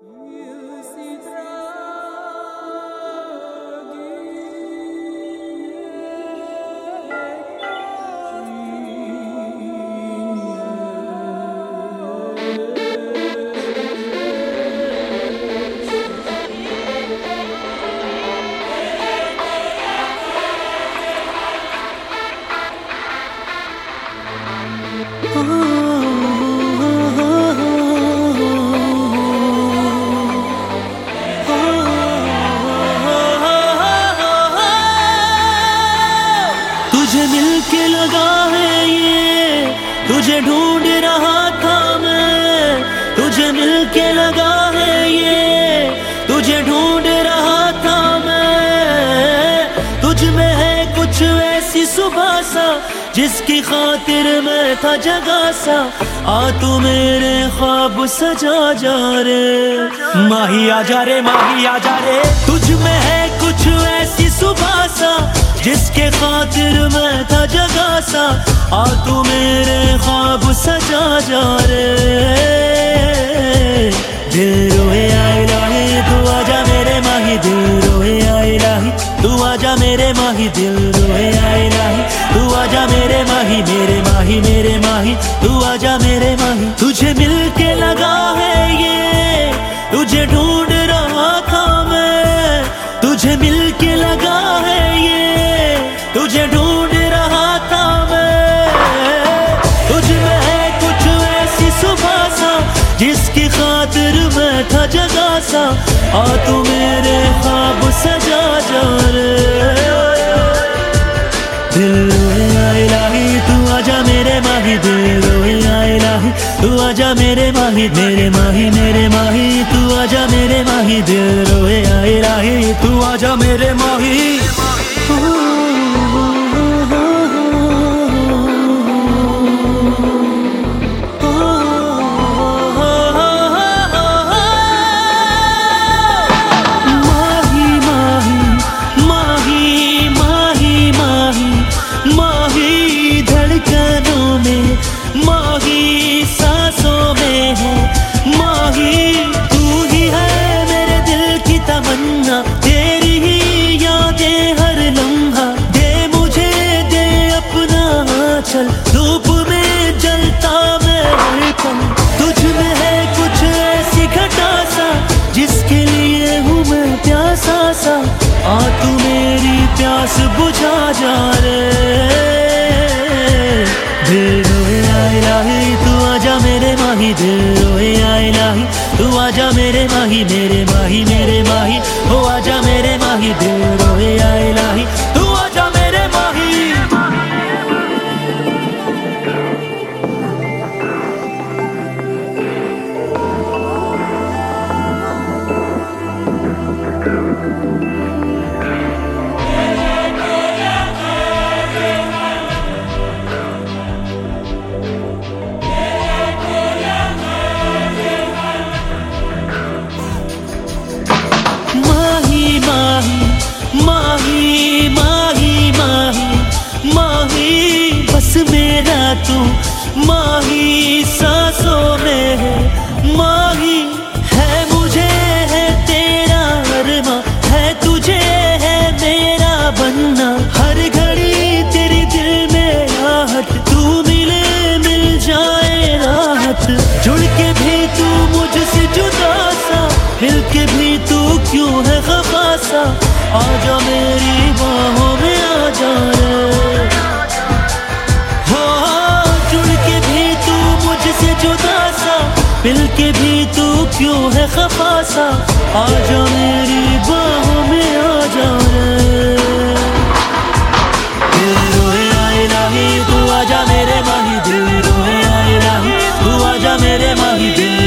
तुझे मिलके लगा है ये, तुझे ढूंढ रहा था मैं। तुझे मिलके लगा है ये, तुझे ढूंढ रहा था मैं। तुझ में है कुछ ऐसी सुबह सा, जिसकी खातिर मैं था जगा सा। आ तू मेरे ख्वाब सजा जा रे, माही आजा रे, माही आजा रे। तुझ में है कुछ ऐसी सुबह सा, जिसके खातिर मैं था जगा सा। आ तू मेरे ख्वाब सजा जा रे। दिल रोए आए लाही, तू आजा मेरे माही। दिल रोए आए लाही, तू आजा मेरे माही। दिल रोए आए लाही, तू आजा मेरे माही। मेरे माही, मेरे माही, तू आजा मेरे माही। तुझे मिलके लगा है ये, तुझे ढूंढ रहा था मैं। तुझे मिलके लगा है ये, तुझे ढूंढ रहा था मैं। तुझ में है कुछ ऐसी सुबह सा, जिसकी खातिर मैं था जगा सा। आ तू मेरे ख्वाब सजा जा रे। दिल रोए आए लाही, तू आजा मेरे माही। दिल रोए आए लाही, तू आजा मेरे माही। मेरे माही, मेरे माही, तू आजा मेरे माही। दिल रोए आए लाही, तू आजा मेरे माही। तेरी ही यादें हर लम्हा, दे मुझे दे अपना आंचल। धूप में जलता मैं हर पल, तुझ में है कुछ ऐसी घटा सा, जिसके लिए हूँ मैं प्यासा सा। आ तू मेरी प्यास बुझा जा रे। दिल रोए आए लाही, तू आजा मेरे माही। दिल रोए आए लाही, तू आजा मेरे माही। मेरे माही, मेरे माही, हो आजा मेरे माही। दिल रोए आए लाही, तू आजा मेरे माही। माही, माही, माही, माही, बस मेरा तू माही सांसों में है। माही है मुझे है तेरा अरमा, है तुझे है मेरा बनना। हर घड़ी तेरे दिल में आहट, तू मिले मिल जाए राहत। जुड़ के भी तू मुझसे जुदा सा, मिल के भी तू क्यों है खफा सा। आजा मेरी बाहों में आजा रे। हाँ, जुड़ के भी तू मुझसे जुदा सा, मिल के भी तू क्यों है खफा सा। आजा मेरी बाहों में आजा रे। दिल रोए आए लाही, तू आजा मेरे माही। दिल रोए आए लाही, तू आजा मेरे माही। दिल